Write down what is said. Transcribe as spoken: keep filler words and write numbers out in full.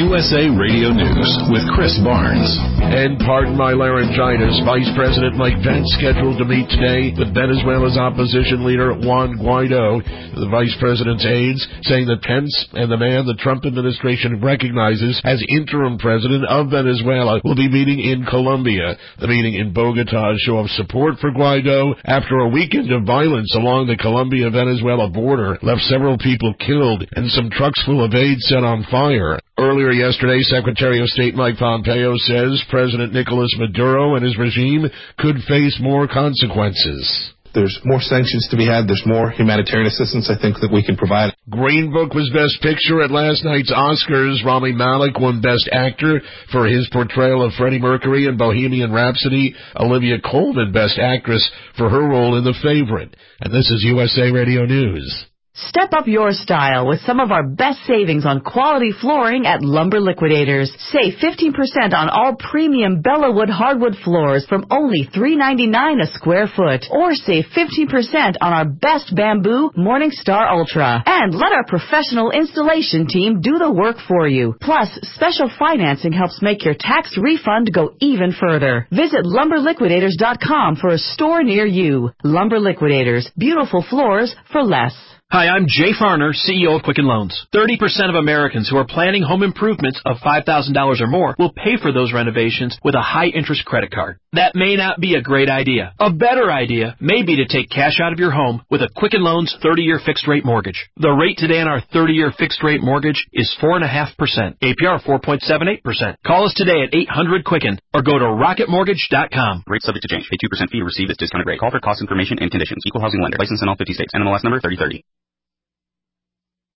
U S A Radio News with Chris Barnes. And pardon my laryngitis, Vice President Mike Pence scheduled to meet today with Venezuela's opposition leader Juan Guaido. The Vice President's aides saying that Pence and the man the Trump administration recognizes as interim president of Venezuela will be meeting in Colombia. The meeting in Bogota is a show of support for Guaido after a weekend of violence along the Colombia-Venezuela border left several people killed and some trucks full of aid set on fire. Earlier yesterday, Secretary of State Mike Pompeo says President Nicolas Maduro and his regime could face more consequences. There's more sanctions to be had. There's more humanitarian assistance, I think, that we can provide. Green Book was Best Picture at last night's Oscars. Rami Malek won Best Actor for his portrayal of Freddie Mercury in Bohemian Rhapsody. Olivia Colman Best Actress for her role in The Favorite. And this is U S A Radio News. Step up your style with some of our best savings on quality flooring at Lumber Liquidators. Save fifteen percent on all premium Bellawood hardwood floors from only three ninety-nine a square foot. Or save fifteen percent on our best bamboo Morningstar Ultra. And let our professional installation team do the work for you. Plus, special financing helps make your tax refund go even further. Visit lumber liquidators dot com for a store near you. Lumber Liquidators. Beautiful floors for less. Hi, I'm Jay Farner, C E O of Quicken Loans. thirty percent of Americans who are planning home improvements of five thousand dollars or more will pay for those renovations with a high-interest credit card. That may not be a great idea. A better idea may be to take cash out of your home with a Quicken Loans thirty-year fixed-rate mortgage. The rate today on our thirty-year fixed-rate mortgage is four point five percent. A P R four point seven eight percent. Call us today at eight hundred Quicken or go to rocket mortgage dot com. Rate subject to change. Pay two percent fee to receive this discounted rate. Call for cost information and conditions. Equal housing lender. License in all fifty states. N M L S number thirty thirty.